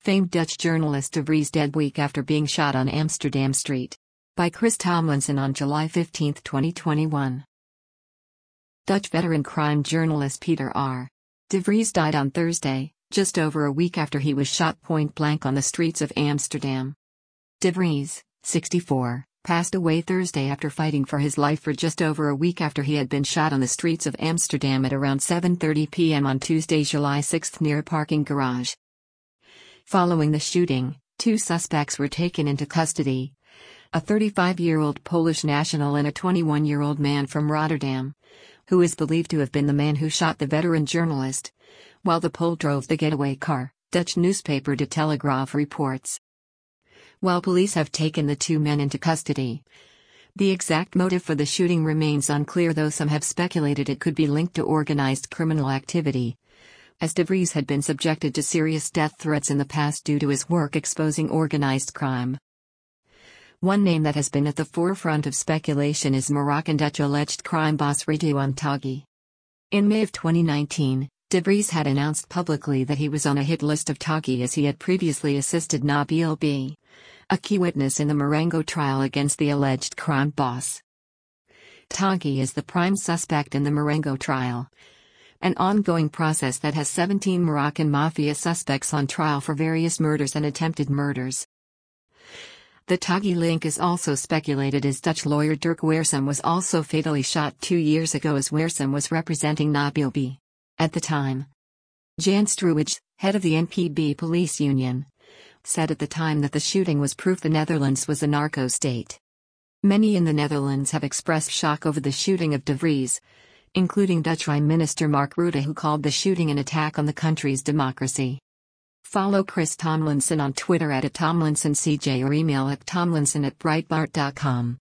Famed Dutch journalist De Vries dead week after being shot on Amsterdam Street. By Chris Tomlinson on July 15, 2021. Dutch veteran crime journalist Peter R. De Vries died on Thursday, just over a week after he was shot point-blank on the streets of Amsterdam. De Vries, 64, passed away Thursday after fighting for his life for just over a week after he had been shot on the streets of Amsterdam at around 7:30 p.m. on Tuesday, July 6 near a parking garage. Following the shooting, two suspects were taken into custody. A 35-year-old Polish national and a 21-year-old man from Rotterdam, who is believed to have been the man who shot the veteran journalist, while the Pole drove the getaway car, Dutch newspaper De Telegraaf reports. While police have taken the two men into custody, the exact motive for the shooting remains unclear, though some have speculated it could be linked to organized criminal activity, as De Vries had been subjected to serious death threats in the past due to his work exposing organized crime. One name that has been at the forefront of speculation is Moroccan-Dutch alleged crime boss Ridouan Taghi. In May of 2019, De Vries had announced publicly that he was on a hit list of Taghi as he had previously assisted Nabil B., a key witness in the Marengo trial against the alleged crime boss. Taghi is the prime suspect in the Marengo trial, an ongoing process that has 17 Moroccan mafia suspects on trial for various murders and attempted murders. The Taghi link is also speculated as Dutch lawyer Dirk Wiersum was also fatally shot 2 years ago as Wiersum was representing Nabil B. at the time. Jan Struwij, head of the NPB police union, said at the time that the shooting was proof the Netherlands was a narco state. Many in the Netherlands have expressed shock over the shooting of De Vries, including Dutch Prime Minister Mark Rutte, who called the shooting an attack on the country's democracy. Follow Chris Tomlinson on Twitter @TomlinsonCJ or email at tomlinson@breitbart.com.